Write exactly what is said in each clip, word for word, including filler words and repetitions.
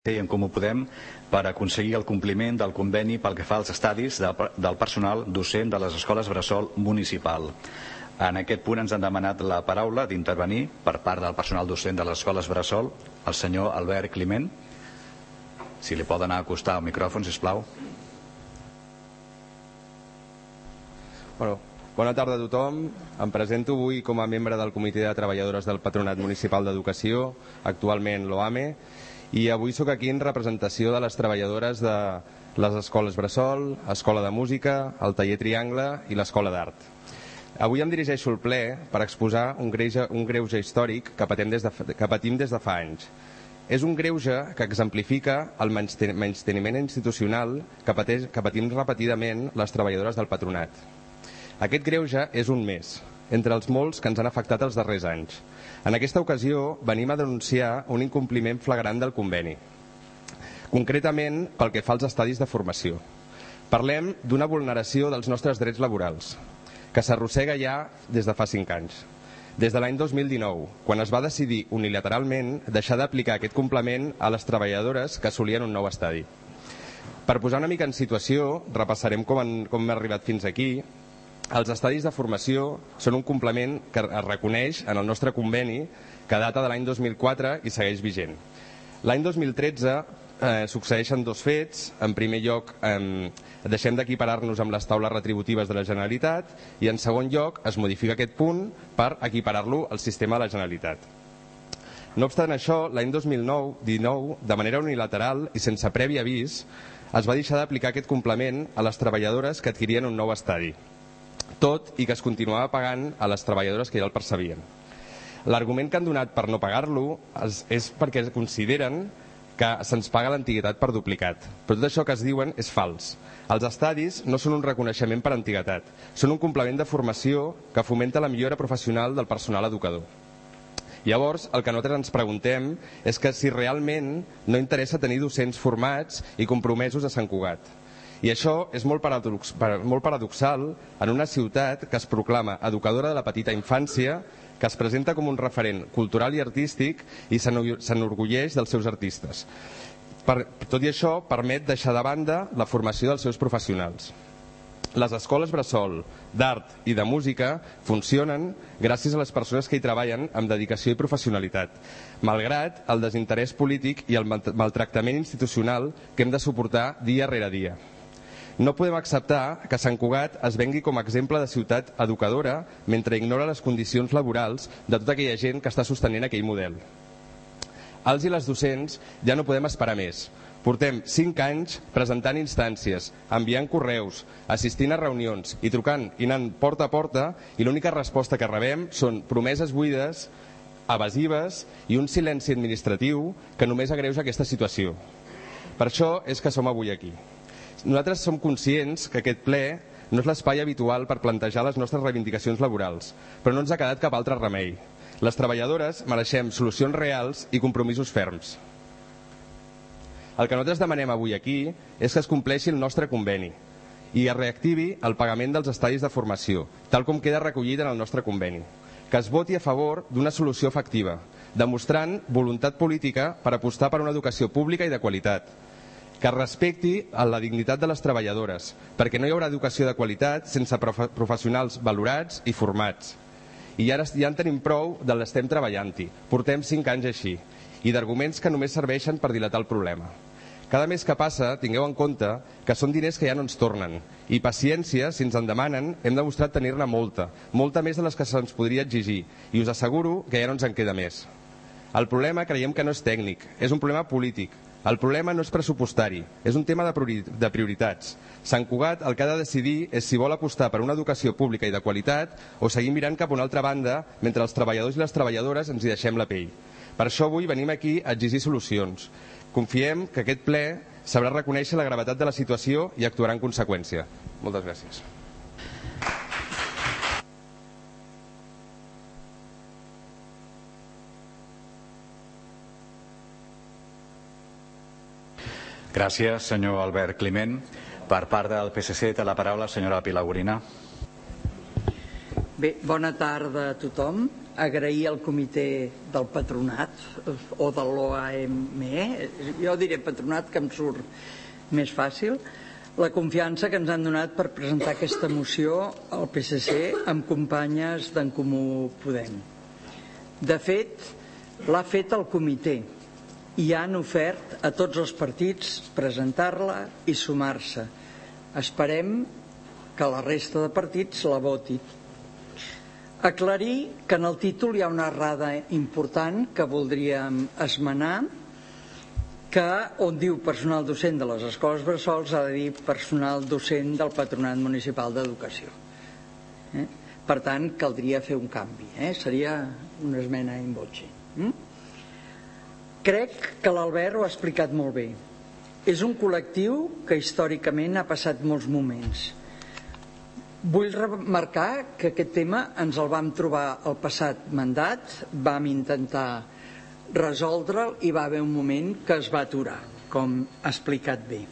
i en Comú Podem per aconseguir el compliment del conveni pel que fa als estadis de, del personal docent de les escoles bressol municipal. En aquest punt ens han demanat la paraula d'intervenir per part del personal docent de les escoles bressol el senyor Albert Climent. Si li poden acostar al micròfon, sisplau. Bueno, bona tarda a tothom. Em presento avui com a membre del Comitè de Treballadores del Patronat Municipal d'Educació, actualment l'O A M E, i avui sóc aquí en representació de les treballadores de les escoles bressol, Escola de Música, el Taller Triangle i l'Escola d'Art. Avui em dirigeixo al ple per exposar un greuge, un greuge històric que patim des de, que patim des de fa anys. És un greuge que exemplifica el menysteniment institucional que, pateix, que patim repetidament les treballadores del patronat. Aquest greuge és un més, entre els molts que ens han afectat els darrers anys. En aquesta ocasió venim a denunciar un incompliment flagrant del conveni, concretament pel que fa als estadis de formació. Parlem d'una vulneració dels nostres drets laborals, que s'arrossega ja des de fa cinc anys. Des de l'any dos mil dinou, quan es va decidir unilateralment deixar d'aplicar aquest complement a les treballadores que assolien un nou estadi. Per posar una mica en situació, repassarem com, han, com hem arribat fins aquí. Els estadis de formació són un complement que es reconeix en el nostre conveni que data de l'any dos mil quatre i segueix vigent. L'any dos mil tretze eh, succeeixen dos fets. En primer lloc, eh, deixem d'equiparar-nos amb les taules retributives de la Generalitat i en segon lloc es modifica aquest punt per equiparar-lo al sistema de la Generalitat. No obstant això, l'any dos mil dinou, de manera unilateral i sense previ avís, es va deixar d'aplicar aquest complement a les treballadores que adquirien un nou estadi, tot i que es continuava pagant a les treballadores que ja el percebien. L'argument que han donat per no pagar-lo és, és perquè consideren que se'ns paga l'antiguitat per duplicat, però tot això que es diuen és fals. Els estadis no són un reconeixement per antiguitat, són un complement de formació que fomenta la millora professional del personal educador. Llavors, el que nosaltres ens preguntem és que si realment no interessa tenir docents formats i compromesos a Sant Cugat. I això és molt, paradox, molt paradoxal en una ciutat que es proclama educadora de la petita infància, que es presenta com un referent cultural i artístic i s'enorgulleix dels seus artistes. Per, tot i això, permet deixar de banda la formació dels seus professionals. Les escoles bressol d'art i de música funcionen gràcies a les persones que hi treballen amb dedicació i professionalitat, malgrat el desinterès polític i el maltractament institucional que hem de suportar dia rere dia. No podem acceptar que Sant Cugat es vengui com a exemple de ciutat educadora mentre ignora les condicions laborals de tota aquella gent que està sostenint aquell model. Els i les docents ja no podem esperar més. Portem cinc anys presentant instàncies, enviant correus, assistint a reunions i trucant i anant porta a porta i l'única resposta que rebem són promeses buides, evasives i un silenci administratiu que només agreuja aquesta situació. Per això és que som avui aquí. Nosaltres som conscients que aquest ple no és l'espai habitual per plantejar les nostres reivindicacions laborals, però no ens ha quedat cap altre remei. Les treballadores mereixem solucions reals i compromisos ferms. El que nosaltres demanem avui aquí és que es compleixi el nostre conveni i es reactivi el pagament dels estadis de formació, tal com queda recollit en el nostre conveni. Que es voti a favor d'una solució efectiva, demostrant voluntat política per apostar per una educació pública i de qualitat, que respecti la dignitat de les treballadores, perquè no hi haurà educació de qualitat sense professionals valorats i formats. I ara ja en tenim prou de l'estem treballant-hi, portem cinc anys així, i d'arguments que només serveixen per dilatar el problema. Cada mes que passa, tingueu en compte que són diners que ja no ens tornen, i paciència, si ens en demanen, hem demostrat tenir-ne molta, molta més de les que se'ns podria exigir, i us asseguro que ja no ens en queda més. El problema creiem que no és tècnic, és un problema polític. El problema no és pressupostari, és un tema de prioritats. Sant Cugat el que ha de decidir és si vol apostar per una educació pública i de qualitat o seguir mirant cap a una altra banda mentre els treballadors i les treballadores ens hi deixem la pell. Per això avui venim aquí a exigir solucions. Confiem que aquest ple sabrà reconèixer la gravetat de la situació i actuarà en conseqüència. Moltes gràcies. Gràcies, senyor Albert Climent. Per part del P S C té la paraula la senyora Pilar Gorina. Bé, bona tarda a tothom. agrair al comitè del patronat o de l'O A M E, jo diré patronat que em surt més fàcil, la confiança que ens han donat per presentar aquesta moció al P S C amb companyes d'en Comú Podem. De fet, l'ha fet el comitè i han ofert a tots els partits presentar-la i sumar-se. Esperem que la resta de partits la voti. Aclarir que en el títol hi ha una errada important que voldríem esmenar, que on diu personal docent de les escoles bressols ha de dir personal docent del Patronat Municipal d'Educació. Eh? Per tant, caldria fer un canvi. Eh? Seria una esmena in voce. Mm? Crec que l'Albert ho ha explicat molt bé. És un col·lectiu que històricament ha passat molts moments. Vull remarcar que aquest tema ens el vam trobar el passat mandat, vam intentar resoldre'l i va haver un moment que es va aturar, com ha explicat bé.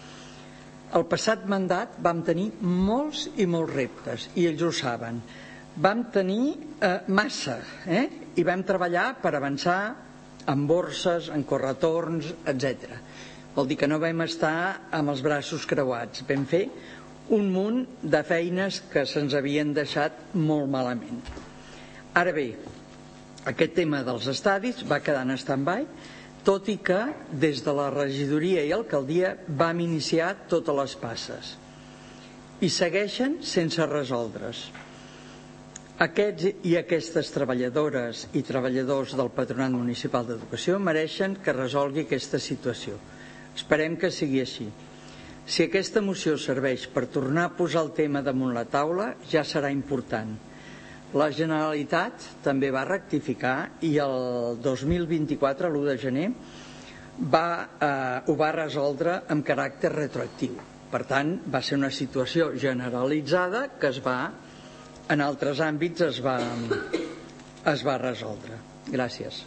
El passat mandat vam tenir molts i molts reptes, i ells ho saben. Vam tenir eh, massa, eh? i vam treballar per avançar en borses, en corretorns, etcètera. Vol dir que no vam estar amb els braços creuats, vam fer un munt de feines que se'ns havien deixat molt malament. Ara bé, aquest tema dels estadis va quedar en stand-by, tot i que des de la regidoria i alcaldia vam iniciar totes les passes i segueixen sense resoldre's. Aquests i aquestes treballadores i treballadors del Patronat Municipal d'Educació mereixen que resolgui aquesta situació. Esperem que sigui així. Si aquesta moció serveix per tornar a posar el tema damunt la taula, ja serà important. La Generalitat també va rectificar i el dos mil vint-i-quatre, l'u de gener, va, eh, ho va resoldre amb caràcter retroactiu. Per tant, va ser una situació generalitzada que es va, en altres àmbits es va, es va resoldre. Gràcies.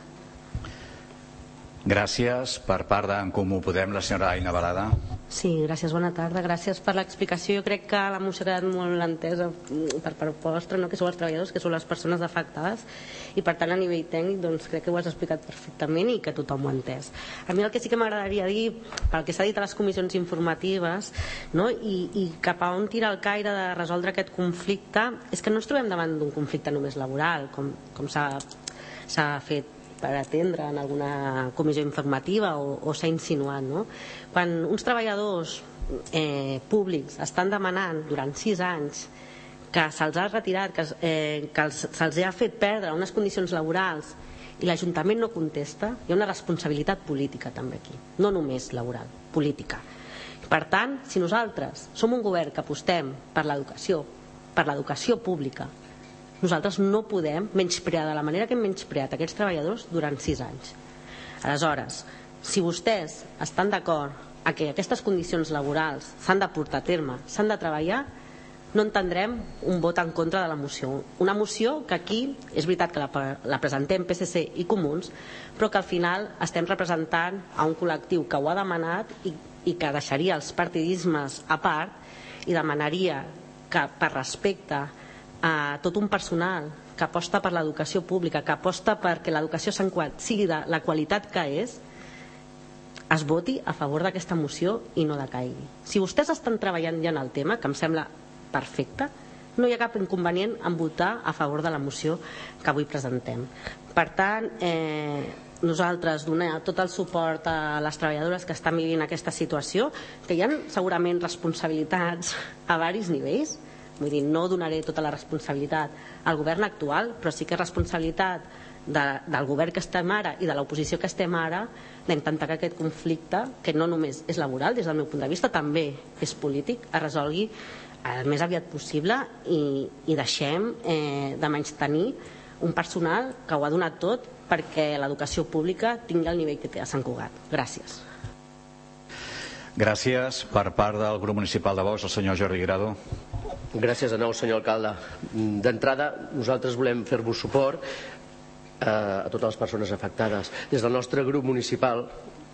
Gràcies. Per part d'en Comú Podem, la senyora Aina Balada. Sí, gràcies, bona tarda. Gràcies per l'explicació. Jo crec que la moció ha quedat molt entesa per part vostra, no? Que sou els treballadors, que sou les persones afectades, i per tant a nivell tècnic doncs, crec que ho has explicat perfectament i que tothom ho ha entès. A mi el que sí que m'agradaria dir, pel que s'ha dit a les comissions informatives, no? I, i cap a on tira el caire de resoldre aquest conflicte, és que no ens trobem davant d'un conflicte només laboral, com, com s'ha fet per atendre en alguna comissió informativa o, o s'ha insinuat, no? Quan uns treballadors eh, públics estan demanant durant sis anys que se'ls ha retirat, que, eh, que se'ls ha fet perdre unes condicions laborals i l'Ajuntament no contesta, hi ha una responsabilitat política també aquí, no només laboral, política. Per tant, si nosaltres som un govern que apostem per l'educació, per l'educació pública, nosaltres no podem menysprear de la manera que hem menyspreat aquests treballadors durant sis anys. Aleshores, si vostès estan d'acord a que aquestes condicions laborals s'han de portar a terme, s'han de treballar, no entendrem un vot en contra de la moció. Una moció que aquí, és veritat que la, la presentem P S C i Comuns, però que al final estem representant a un col·lectiu que ho ha demanat i, i que deixaria els partidismes a part i demanaria que per respecte a tot un personal que aposta per l'educació pública, que aposta perquè l'educació sigui de la qualitat que és, es voti a favor d'aquesta moció i no decaigui. Si vostès estan treballant ja en el tema, que em sembla perfecte, no hi ha cap inconvenient en votar a favor de la moció que avui presentem. Per tant, eh, nosaltres donem tot el suport a les treballadores que estan vivint aquesta situació, que hi ha segurament responsabilitats a diversos nivells. Vull dir, no donaré tota la responsabilitat al govern actual, però sí que és responsabilitat de, del govern que estem ara i de l'oposició que estem ara d'intentar que aquest conflicte, que no només és laboral, des del meu punt de vista també és polític, es resolgui el més aviat possible i, i deixem eh, de menystenir un personal que ho ha donat tot perquè l'educació pública tingui el nivell que té a Sant Cugat. Gràcies. Gràcies. Per part del grup municipal de Vox, el senyor Jordi Grado. Gràcies de nou, senyor alcalde. D'entrada, nosaltres volem fer-vos suport eh, a totes les persones afectades. Des del nostre grup municipal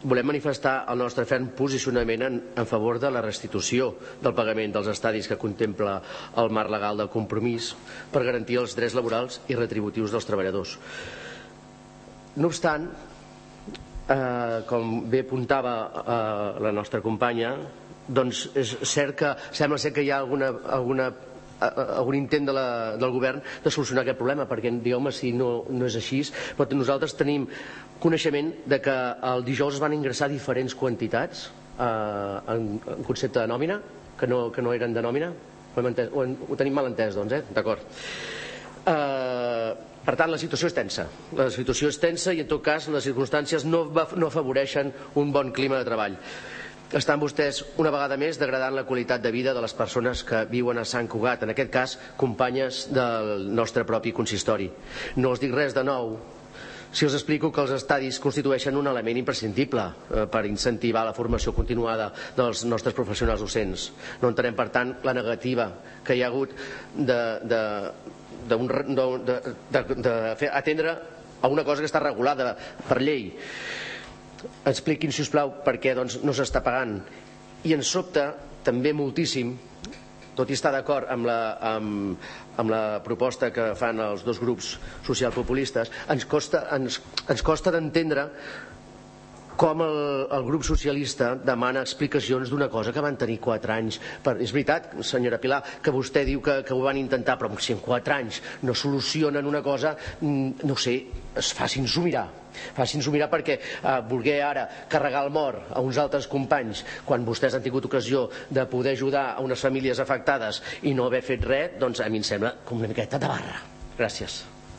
volem manifestar el nostre ferm posicionament en, en favor de la restitució del pagament dels estadis que contempla el marc legal del compromís per garantir els drets laborals i retributius dels treballadors. No obstant, eh, com bé apuntava eh, la nostra companya, doncs és cert que sembla ser que hi ha alguna, alguna, algun intent de la, del govern de solucionar aquest problema, perquè digueu-me si no, no és així, però nosaltres tenim coneixement de que el dijous es van ingressar diferents quantitats eh, en, en concepte de nòmina, que no, que no eren de nòmina. Ho, hem entès, ho, ho tenim mal entès, doncs, eh? D'acord. Eh, per tant, la situació és tensa. La situació és tensa i, en tot cas, les circumstàncies no, no afavoreixen un bon clima de treball. Estan vostès, una vegada més, degradant la qualitat de vida de les persones que viuen a Sant Cugat, en aquest cas, companyes del nostre propi consistori. No els dic res de nou si els explico que els estadis constitueixen un element imprescindible eh, per incentivar la formació continuada dels nostres professionals docents. No entenem, per tant, la negativa que hi ha hagut de, de, de, un, de, de, de, de fer, atendre a una cosa que està regulada per llei. Expliquin, si us plau, per què doncs, no s'està pagant. I ens sobta també moltíssim, tot i estar d'acord amb, la, amb, amb la proposta que fan els dos grups socialpopulistes, ens costa, ens, ens costa d'entendre com el, el grup socialista demana explicacions d'una cosa que van tenir quatre anys. Per, és veritat, senyora Pilar, que vostè diu que, que ho van intentar, però si en quatre anys no solucionen una cosa, no sé, facin-s'ho mirar. Facin-s'ho mirar, perquè eh, voler ara carregar el mort a uns altres companys quan vostès han tingut ocasió de poder ajudar a unes famílies afectades i no haver fet res, doncs a mi em sembla com una miqueta de barra. Gràcies.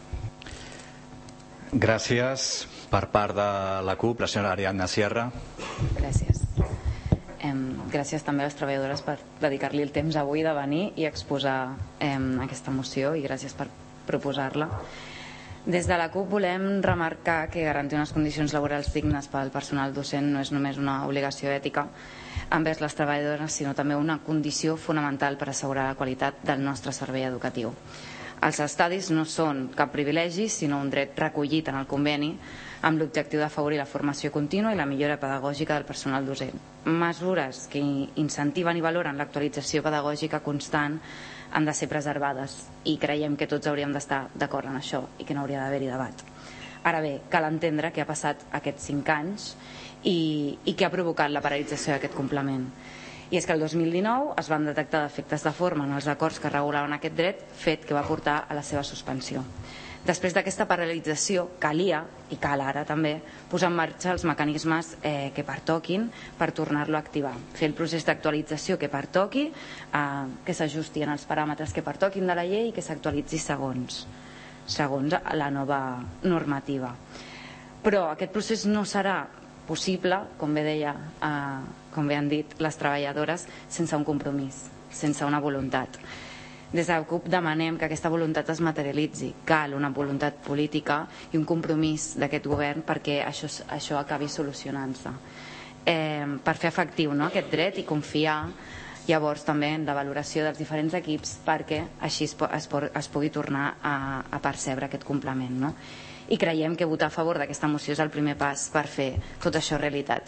Gràcies. Per part de la CUP, la senyora Ariadna Sierra. Gràcies. Eh, gràcies també a les treballadores per dedicar-li el temps avui de venir i exposar eh, aquesta moció, i gràcies per proposar-la. Des de la CUP volem remarcar que garantir unes condicions laborals dignes pel personal docent no és només una obligació ètica envers les treballadores, sinó també una condició fonamental per assegurar la qualitat del nostre servei educatiu. Els estadis no són cap privilegi, sinó un dret recollit en el conveni amb l'objectiu d'afavorir la formació contínua i la millora pedagògica del personal docent. Mesures que incentiven i valoren l'actualització pedagògica constant han de ser preservades, i creiem que tots hauríem d'estar d'acord en això i que no hauria d'haver-hi debat. Ara bé, cal entendre què ha passat aquests cinc anys i, i què ha provocat la paralització d'aquest complement. I és que el dos mil dinou es van detectar defectes de forma en els acords que regulaven aquest dret, fet que va portar a la seva suspensió. Després d'aquesta paralització calia, i cal ara també, posar en marxa els mecanismes eh, que pertoquin per tornar-lo a activar. Fer el procés d'actualització que pertoqui, eh, que s'ajusti en els paràmetres que pertoquin de la llei i que s'actualitzi segons, segons la nova normativa. Però aquest procés no serà possible, com bé deia, eh, com bé han dit les treballadores, sense un compromís, sense una voluntat. Des de la CUP demanem que aquesta voluntat es materialitzi. Cal una voluntat política i un compromís d'aquest govern perquè això, això acabi solucionant-se. Eh, per fer efectiu, no, aquest dret, i confiar llavors també en la valoració dels diferents equips perquè així es, es, es pugui tornar a, a percebre aquest complement. No? I creiem que votar a favor d'aquesta moció és el primer pas per fer tot això realitat.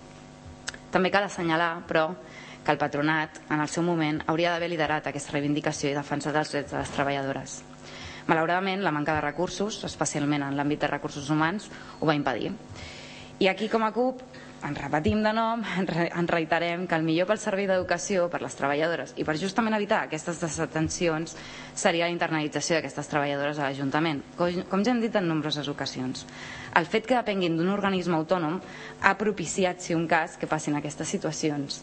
També cal assenyalar, però, que el patronat, en el seu moment, hauria d'haver liderat aquesta reivindicació i defensa dels drets de les treballadores. Malauradament, la manca de recursos, especialment en l'àmbit de recursos humans, ho va impedir. I aquí, com a CUP, ens repetim de nom, ens reiterem que el millor pel servei d'educació, per les treballadores i per justament evitar aquestes desatencions seria la internalització d'aquestes treballadores a l'Ajuntament, com ja hem dit en nombroses ocasions. El fet que depenguin d'un organisme autònom ha propiciat, si un cas, que passin aquestes situacions.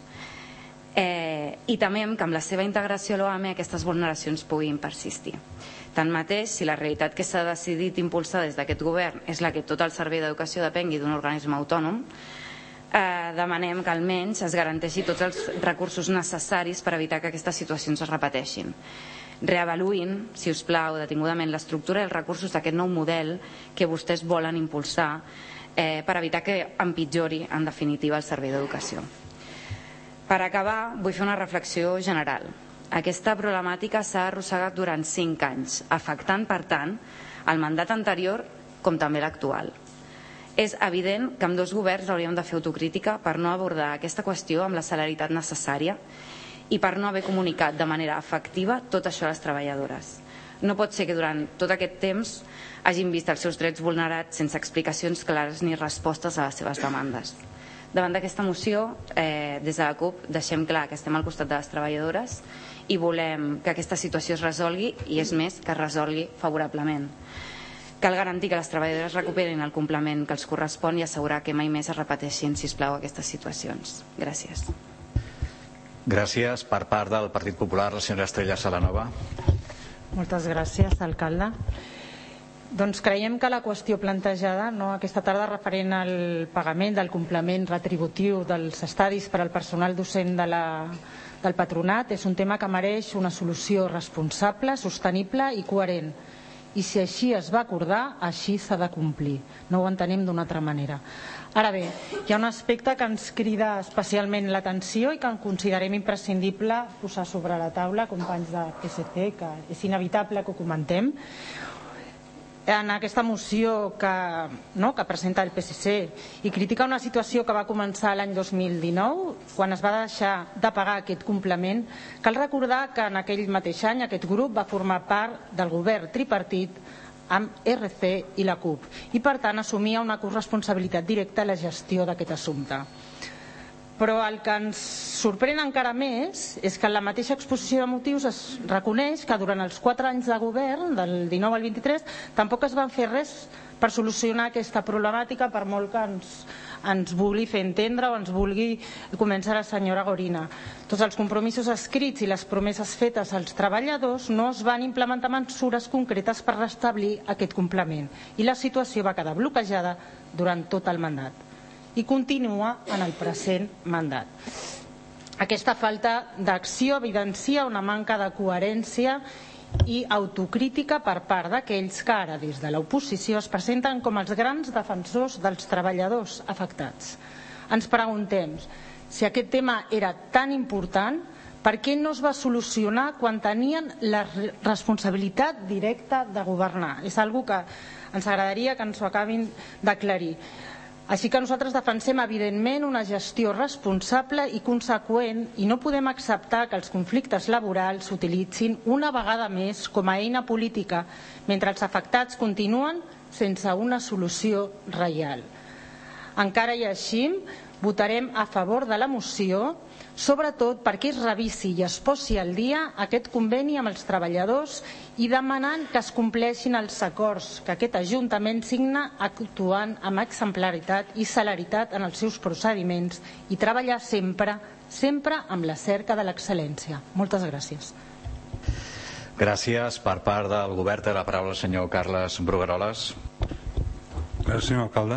Eh, i temem que amb la seva integració a l'O A M E aquestes vulneracions puguin persistir. Tanmateix, si la realitat que s'ha decidit impulsar des d'aquest govern és la que tot el servei d'educació depengui d'un organisme autònom, eh, demanem que almenys es garanteixi tots els recursos necessaris per evitar que aquestes situacions es repeteixin. Reavaluïn, si us plau, detingudament l'estructura i els recursos d'aquest nou model que vostès volen impulsar eh, per evitar que empitjori en definitiva el servei d'educació. Per acabar, vull fer una reflexió general. Aquesta problemàtica s'ha arrossegat durant cinc anys, afectant, per tant, el mandat anterior com també l'actual. És evident que amb dos governs hauríem de fer autocrítica per no abordar aquesta qüestió amb la celeritat necessària i per no haver comunicat de manera efectiva tot això a les treballadores. No pot ser que durant tot aquest temps hagin vist els seus drets vulnerats sense explicacions clares ni respostes a les seves demandes. Davant d'aquesta moció, eh, des de la CUP deixem clar que estem al costat de les treballadores i volem que aquesta situació es resolgui i, és més, que es resolgui favorablement. Cal garantir que les treballadores recuperin el complement que els correspon i assegurar que mai més es repeteixin, sisplau, aquestes situacions. Gràcies. Gràcies. Per part del Partit Popular, la senyora Estrella Salanova. Moltes gràcies, alcalde. Doncs creiem que la qüestió plantejada no, aquesta tarda referent al pagament del complement retributiu dels estadis per al personal docent de la, del patronat és un tema que mereix una solució responsable, sostenible i coherent. I si així es va acordar, així s'ha de complir. No ho entenem d'una altra manera. Ara bé, hi ha un aspecte que ens crida especialment l'atenció i que considerem imprescindible posar sobre la taula, companys de P S C, que és inevitable que ho comentem. En aquesta moció que, no, que presenta el P S C i critica una situació que va començar l'any dos mil dinou, quan es va deixar de pagar aquest complement, cal recordar que en aquell mateix any aquest grup va formar part del govern tripartit amb R C i la CUP i per tant assumia una corresponsabilitat directa a la gestió d'aquest assumpte. Però el que ens sorprèn encara més és que en la mateixa exposició de motius es reconeix que durant els quatre anys de govern, del dinou al vint-i-tres, tampoc es van fer res per solucionar aquesta problemàtica, per molt que ens, ens vulgui fer entendre o ens vulgui començar la senyora Gorina. Tots els compromisos escrits i les promeses fetes als treballadors no es van implementar mesures concretes per restablir aquest complement i la situació va quedar bloquejada durant tot el mandat i continua en el present mandat. Aquesta falta d'acció evidencia una manca de coherència i autocrítica per part d'aquells que ara des de l'oposició es presenten com els grans defensors dels treballadors afectats. Ens preguntem si aquest tema era tan important, per què no es va solucionar quan tenien la responsabilitat directa de governar? És una cosa que ens agradaria que ens ho acabin d'aclarir. Així que nosaltres defensem evidentment una gestió responsable i conseqüent i no podem acceptar que els conflictes laborals s'utilitzin una vegada més com a eina política mentre els afectats continuen sense una solució real. Encara i així votarem a favor de la moció, sobretot perquè es revisi i es posi al dia aquest conveni amb els treballadors i demanant que es compleixin els acords que aquest Ajuntament signa actuant amb exemplaritat i celeritat en els seus procediments i treballar sempre, sempre amb la cerca de l'excel·lència. Moltes gràcies. Gràcies. Per part del govern té la paraula el senyor Carles Brugueroles. Gràcies, senyor alcalde.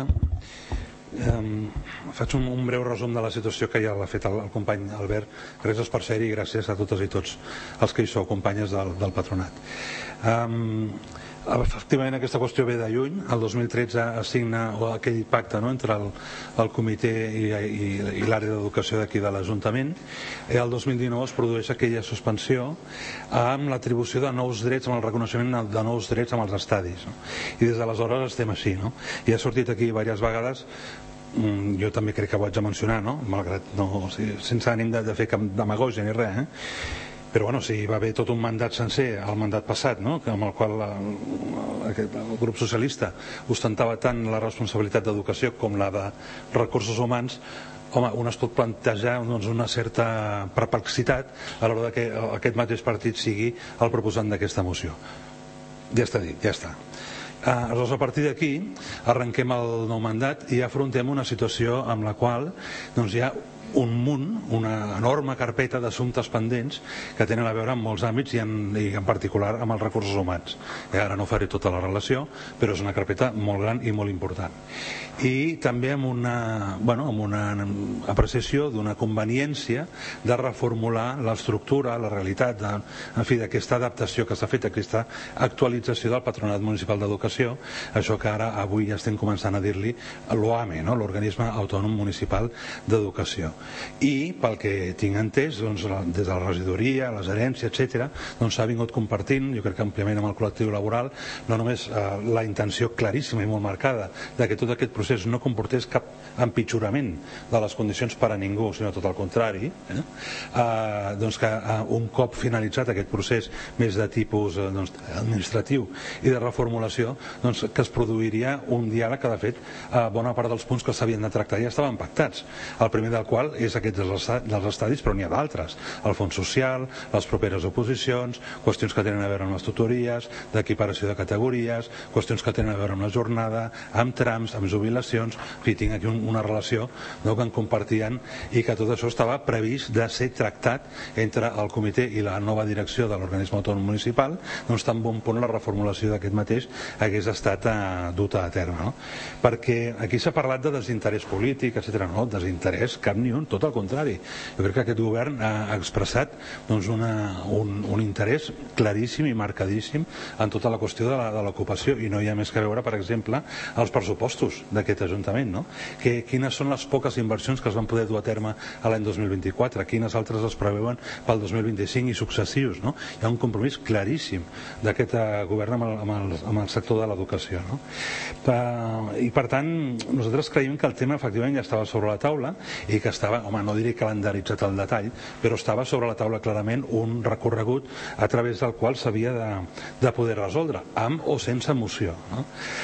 Um, faig un, un breu resum de la situació que ja l'ha fet el, el company Albert. Gràcies per ser-hi i gràcies a totes i tots els que hi sou companyes del, del patronat. Um, efectivament aquesta qüestió ve de lluny. El dos mil tretze es signa aquell pacte, no?, entre el, el comitè i, i, i l'àrea d'educació d'aquí de l'Ajuntament. I el dos mil dinou es produeix aquella suspensió amb l'atribució de nous drets, amb el reconeixement de nous drets amb els estadis, no? I des d'aleshores estem així, no? I ha sortit aquí diverses vegades, jo també crec que ho haig de mencionar, no? Malgrat no, o sigui, sense ànim de, de fer cap demagògia ni res, eh? Però bueno, sí, va haver tot un mandat sencer, el mandat passat, no?, amb el qual el, el, el grup socialista ostentava tant la responsabilitat d'educació com la de recursos humans. Home, un es pot plantejar doncs, una certa perplexitat a l'hora que aquest mateix partit sigui el proposant d'aquesta moció. Ja està dit, ja està. Aleshores, a partir d'aquí arrenquem el nou mandat i afrontem una situació amb la qual doncs, hi ha un munt, una enorme carpeta d'assumptes pendents que tenen a veure amb molts àmbits i en, i en particular amb els recursos humans. I ara no faré tota la relació, però és una carpeta molt gran i molt important. I també amb una, bueno, amb una apreciació d'una conveniència de reformular l'estructura, la realitat de, en fi, d'aquesta adaptació que s'ha fet, aquesta actualització del Patronat Municipal d'Educació, això que ara avui ja estem començant a dir-li l'OAME, no?, l'Organisme Autònom Municipal d'Educació. I pel que tinc entès, doncs, des de la regidoria, les herències, etcètera, doncs s'ha vingut compartint, jo crec que àmpliament amb el col·lectiu laboral, no només eh, la intenció claríssima i molt marcada de que tot aquest procés no comportés cap empitjorament de les condicions per a ningú, sinó tot el contrari, eh? Eh, doncs que eh, un cop finalitzat aquest procés més de tipus eh, doncs, administratiu i de reformulació, doncs que es produiria un diàleg que de fet eh, bona part dels punts que s'havien de tractar ja estaven pactats, el primer del qual és aquest dels estadis, però n'hi ha d'altres, el fons social, les properes oposicions, qüestions que tenen a veure amb les tutories, d'equiparació de categories, qüestions que tenen a veure amb la jornada, amb trams, amb jubilacions, en fi, tinc aquí un, una relació no, que en compartien i que tot això estava previst de ser tractat entre el comitè i la nova direcció de l'organisme autònom municipal, doncs tan bon punt la reformulació d'aquest mateix hagués estat eh, duta a terme, no? Perquè aquí s'ha parlat de desinterès polític, etcètera. No, desinterès cap ni un, tot el contrari. Jo crec que aquest govern ha expressat doncs, una, un, un interès claríssim i marcadíssim en tota la qüestió de l'ocupació, i no hi ha més que veure, per exemple, els pressupostos d'aquest Ajuntament, no? Que, quines són les poques inversions que es van poder dur a terme a l'any dos mil vint-i-quatre, quines altres es preveuen pel dos mil vint-i-cinc i successius, no? Hi ha un compromís claríssim d'aquest govern amb el, amb el, amb el sector de l'educació, no? I per tant nosaltres creiem que el tema efectivament ja estava sobre la taula i que estava, home, no diré calendaritzat al detall, però estava sobre la taula clarament un recorregut a través del qual s'havia de, de poder resoldre, amb o sense moció, no?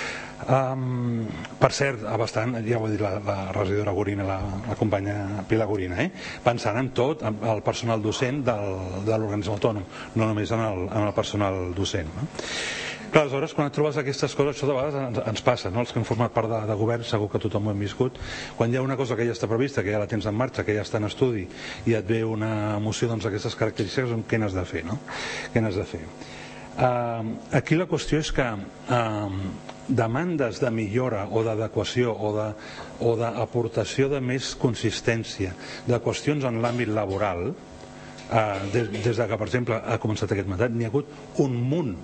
Um, per cert, bastant, ja ho ha dit la, la regidora Gorina, la, la companya Pilar Gorina, eh? Pensant en tot el personal docent del, de l'organisme autònom, no només en el, en el personal docent, no? Clar, aleshores, quan et trobes aquestes coses, això de vegades ens, ens passa, no? Els que hem format part de, de govern, segur que tothom ho hem viscut, quan hi ha una cosa que ja està prevista, que ja la tens en marxa, que ja està en estudi, i et ve una moció doncs, d'aquestes característiques, què n'has de fer, no? Què n'has de fer? Uh, aquí la qüestió és que uh, demandes de millora o d'adequació o de, o d'aportació de més consistència de qüestions en l'àmbit laboral, uh, des, des de que, per exemple, ha començat aquest mandat, n'hi ha hagut un munt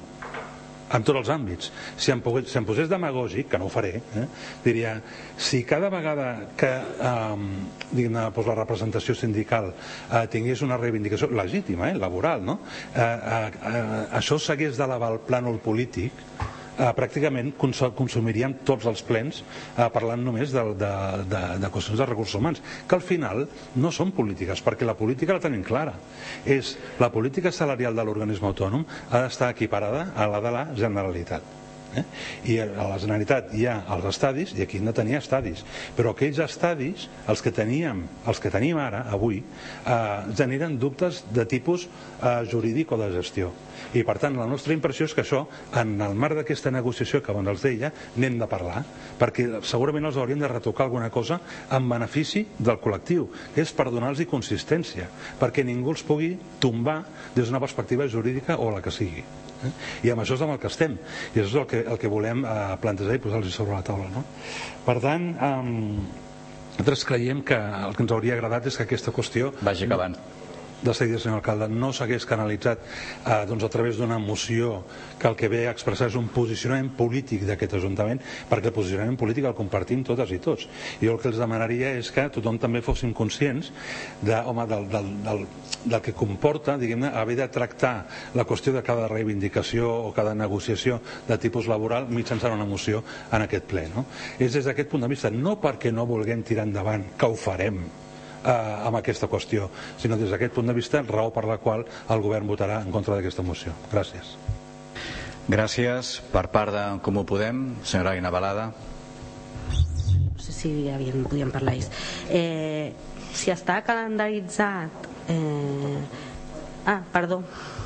en tots els àmbits. Si em, pogués, si em posés demagògic, que no ho faré, eh, diria, si cada vegada que eh, diguem-ne, doncs la representació sindical eh, tingués una reivindicació legítima, eh, laboral, no? eh, eh, eh, això s'hagués d'elevar al plànol polític, eh, pràcticament consumiríem tots els plens eh, parlant només de, de, de, de qüestions de recursos humans, que al final no són polítiques, perquè la política la tenim clara. És la política salarial de l'organisme autònom ha d'estar equiparada a la de la Generalitat. Eh? I a la Generalitat hi ha els estadis i aquí hem de tenir estadis, però aquells estadis, els que teníem els que tenim ara, avui, eh, generen dubtes de tipus eh, jurídic o de gestió, i per tant la nostra impressió és que això, en el marc d'aquesta negociació que abans els deia, n'hem de parlar, perquè segurament els hauríem de retocar alguna cosa en benefici del col·lectiu, que és per donar-los consistència, perquè ningú els pugui tombar des d'una perspectiva jurídica o la que sigui. Eh? I amb això és amb el que estem, i això és el que, el que volem eh, plantejar i posar-los sobre la taula, no? Per tant, eh, nosaltres creiem que el que ens hauria agradat és que aquesta qüestió vagi acabant. de seguida, senyor alcalde, no s'hagués canalitzat eh, doncs a través d'una moció que el que ve a expressar és un posicionament polític d'aquest Ajuntament, perquè el posicionament polític el compartim totes i tots. I jo el que els demanaria és que tothom també fóssim conscients de, home, del, del, del, del que comporta, diguem-ne, haver de tractar la qüestió de cada reivindicació o cada negociació de tipus laboral mitjançant una moció en aquest ple, no? És des d'aquest punt de vista, no perquè no vulguem tirar endavant, que ho farem, Eh, amb aquesta qüestió, sinó des d'aquest punt de vista, raó per la qual el govern votarà en contra d'aquesta moció. Gràcies. Gràcies. Per part de Comú Podem, senyora Aina Balada. No sé si havien, podíem parlar ells. Eh, si està calendaritzat... Eh... Ah, perdó.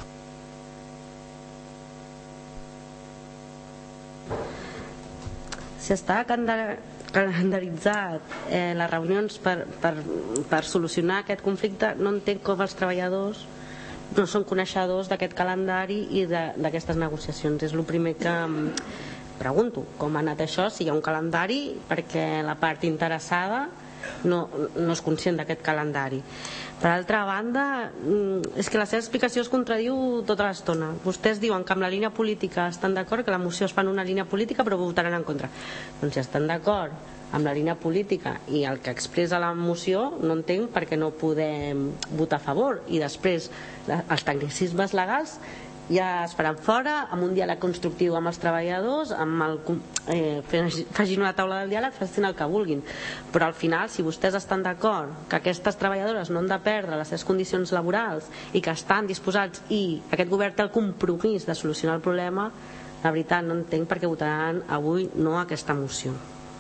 Si està calendaritzat calendaritzat eh, les reunions per, per, per solucionar aquest conflicte, no entenc com els treballadors no són coneixedors d'aquest calendari i d'aquestes negociacions. És el primer que em pregunto, com ha anat això, si hi ha un calendari, perquè la part interessada no, no és conscient d'aquest calendari. Per altra banda, és que la seva explicació es contradiu tota l'estona. Vostès diuen que amb la línia política estan d'acord, que la moció es fa en una línia política, però votaran en contra. Doncs si estan d'acord amb la línia política i el que expressa la moció, no entenc per què no podem votar a favor. I després els tecnicismes legals ja es faran fora, amb un diàleg constructiu amb els treballadors, amb el, eh, facin una taula del diàleg, facin el que vulguin, però al final, si vostès estan d'acord que aquestes treballadores no han de perdre les seves condicions laborals i que estan disposats i aquest govern té el compromís de solucionar el problema, la veritat no entenc per què votaran avui no a aquesta moció.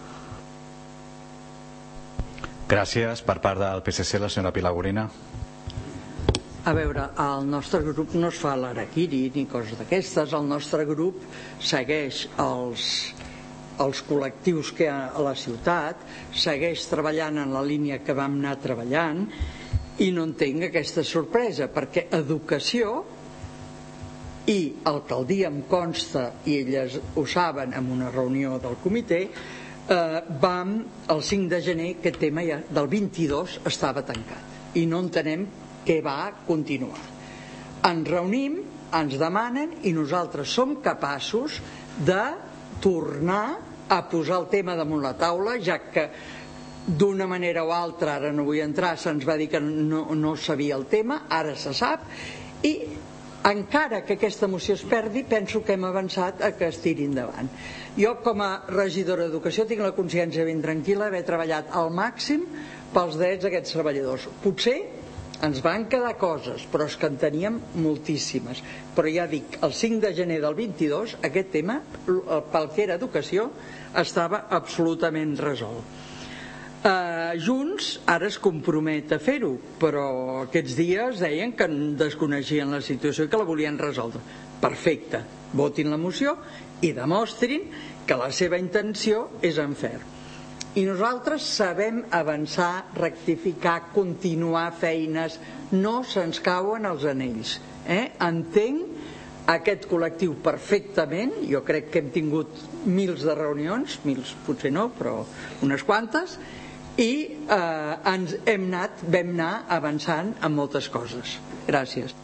Gràcies. Per part del P S C, la senyora Pilar Gorina. A veure, el nostre grup no es fa l'araquiri ni coses d'aquestes. El nostre grup segueix els, els col·lectius que hi ha a la ciutat, segueix treballant en la línia que vam anar treballant i no entenc aquesta sorpresa, perquè educació i alcaldia em consta, i elles ho saben en una reunió del comitè, eh, vam el cinc de gener, aquest tema ja, del vint-i-dos estava tancat i no entenem que va continuar. Ens reunim, ens demanen i nosaltres som capaços de tornar a posar el tema damunt la taula, ja que d'una manera o altra, ara no vull entrar, se'ns va dir que no, no sabia el tema, ara se sap, i encara que aquesta moció es perdi, penso que hem avançat a que es tiri endavant. Jo, com a regidora d'Educació, tinc la consciència ben tranquil·la d'haver treballat al màxim pels drets d'aquests treballadors. Potser ens van quedar coses, però és que en teníem moltíssimes. Però ja dic, el cinc de gener del vint-i-dos aquest tema, pel que era educació, estava absolutament resolt. Uh, Junts ara es compromet a fer-ho, però aquests dies deien que desconeixien la situació i que la volien resoldre. Perfecte, votin la moció i demostrin que la seva intenció és en ferm. I nosaltres sabem avançar, rectificar, continuar feines, no se'ns cauen els anells. Eh? Entenc aquest col·lectiu perfectament, jo crec que hem tingut mils de reunions, mils potser no, però unes quantes, i eh, ens hem anat, vam anar avançant en moltes coses. Gràcies.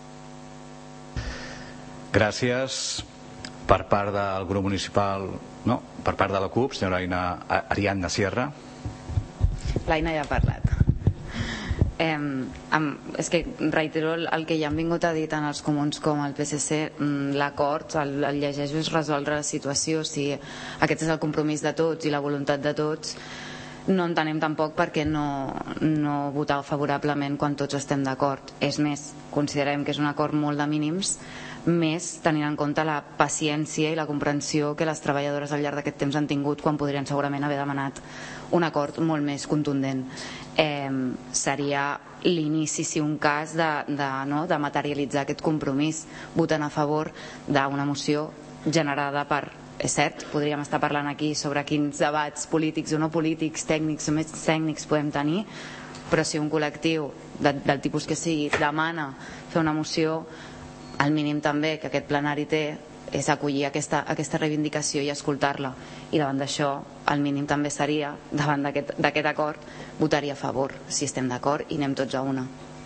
Gràcies. Per part del grup municipal, no, per part de la CUP, senyora Aina, Ariadna Sierra. L'Aina ja ha parlat. Eh, amb, és que reitero el, el que ja han vingut a dir tant els comuns com el P S C, l'acord, el, el llegeixo és resoldre la situació, si aquest és el compromís de tots i la voluntat de tots, no entenem tampoc per què no, no votar favorablement quan tots estem d'acord. És més, considerem que és un acord molt de mínims, més tenint en compte la paciència i la comprensió que les treballadores al llarg d'aquest temps han tingut quan podrien segurament haver demanat un acord molt més contundent. Eh, seria l'inici, si un cas, de, de, no, de materialitzar aquest compromís votant a favor d'una moció generada per... És cert, podríem estar parlant aquí sobre quins debats polítics o no polítics, tècnics o més tècnics podem tenir, però si un col·lectiu de, del tipus que sigui demana fer una moció, el mínim també que aquest plenari té és acollir aquesta, aquesta reivindicació i escoltar-la, i davant d'això el mínim també seria, davant d'aquest acord, votaria a favor, si estem d'acord, i anem tots a una.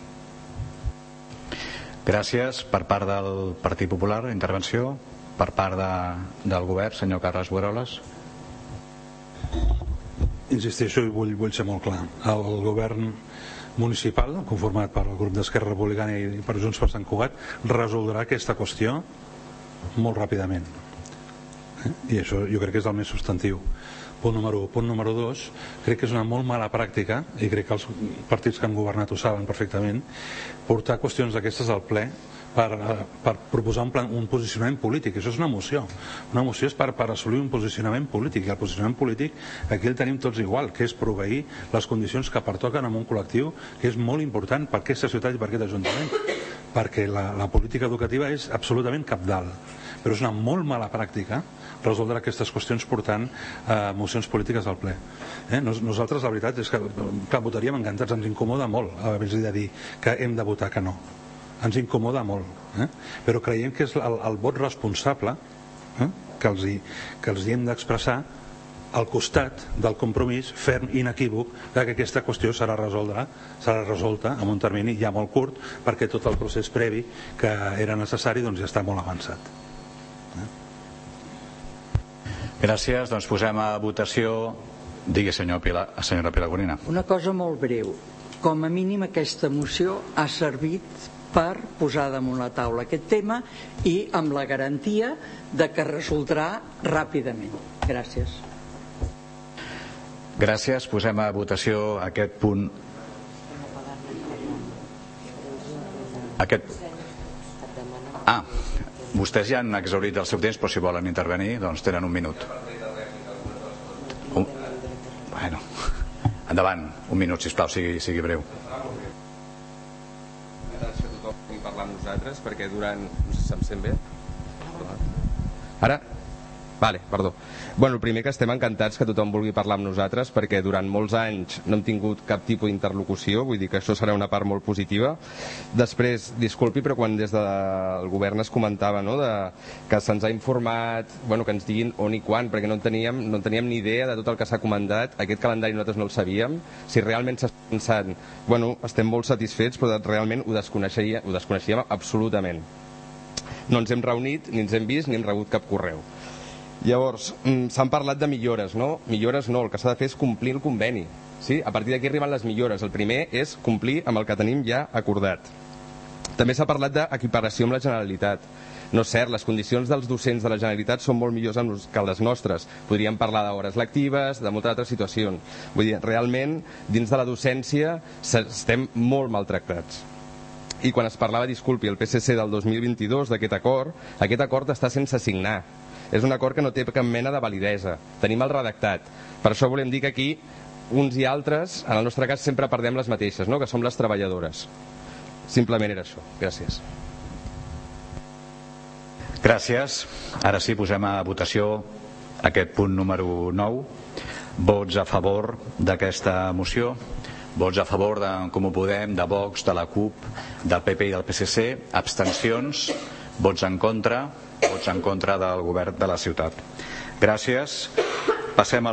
Gràcies. Per part del Partit Popular, intervenció. Per part de, del govern, senyor Carles Bueroles. Insisteixo i vull, vull ser molt clar. El govern municipal, conformat per el grup d'Esquerra Republicana i per Junts per Sant Cugat, resoldrà aquesta qüestió molt ràpidament. Eh? I això jo crec que és el més substantiu. Punt número un. Punt número dos, crec que és una molt mala pràctica, i crec que els partits que han governat ho saben perfectament, portar qüestions d'aquestes al ple per, per proposar un, plan, un posicionament polític. Això és una moció. Una moció és per, per assolir un posicionament polític, i el posicionament polític aquí el tenim tots igual, que és proveir les condicions que pertoquen en un col·lectiu que és molt important per aquesta ciutat i per aquest ajuntament, perquè la, la política educativa és absolutament cabdal, però és una molt mala pràctica resoldre aquestes qüestions portant eh, mocions polítiques al ple. Eh? Nos, nosaltres la veritat és que, que votaríem encantats, ens incomoda molt haver-los de dir que hem de votar que no, ens incomoda molt, eh? Però creiem que és el, el vot responsable, eh? que, els hi, que els hi hem d'expressar al costat del compromís ferm i inequívoc que aquesta qüestió serà resoldre, serà resolta en un termini ja molt curt, perquè tot el procés previ que era necessari doncs ja està molt avançat. Gràcies. Doncs posem a votació Digui, senyor Pilar, senyora Pilar Gorina. Una cosa molt breu. Com a mínim aquesta moció ha servit per posar damunt la taula aquest tema i amb la garantia de que resoldrà ràpidament. Gràcies. Gràcies. Posem a votació aquest punt. Aquest... Ah, vostès ja han exhaurit el seu temps, però si volen intervenir, doncs tenen un minut. Un... Bueno, endavant, un minut, sisplau, sigui, sigui breu. Gràcies a tothom per parlar amb nosaltres, perquè durant... No sé si em sent bé. Ara? Vale, perdó. Bueno, el primer que estem encantats que tothom vulgui parlar amb nosaltres, perquè durant molts anys no hem tingut cap tipus d'interlocució, vull dir que això serà una part molt positiva. Després, disculpi, però quan des del govern es comentava, no, de, que se'ns ha informat, bueno, que ens diguin on i quan, perquè no en teníem, no en teníem ni idea de tot el que s'ha comentat, aquest calendari nosaltres no el sabíem, si realment s'està pensant, bueno, estem molt satisfets, però realment ho desconeixia, ho desconeixíem absolutament. No ens hem reunit, ni ens hem vist, ni hem rebut cap correu. Llavors, s'han parlat de millores, no? Millores no, el que s'ha de fer és complir el conveni. Sí? A partir d'aquí arriben les millores. El primer és complir amb el que tenim ja acordat. També s'ha parlat d'equiparació amb la Generalitat. No és cert, les condicions dels docents de la Generalitat són molt millors que les nostres. Podríem parlar d'hores lectives, de moltes altres situacions. Vull dir, realment, dins de la docència estem molt maltractats. I quan es parlava, disculpi, el P S C del dos mil vint-i-dos d'aquest acord, aquest acord està sense signar. És un acord que no té cap mena de validesa. Tenim el redactat. Per això volem dir que aquí uns i altres, en el nostre cas, sempre perdem les mateixes, no? Que som les treballadores. Simplement era això. Gràcies. Gràcies. Ara sí, posem a votació aquest punt número nou. Vots a favor d'aquesta moció. Vots a favor de Com ho Podem, de Vox, de la CUP, del P P i del P S C. Abstencions. Vots en contra. Vots en contra del govern de la ciutat. Gràcies. Passem a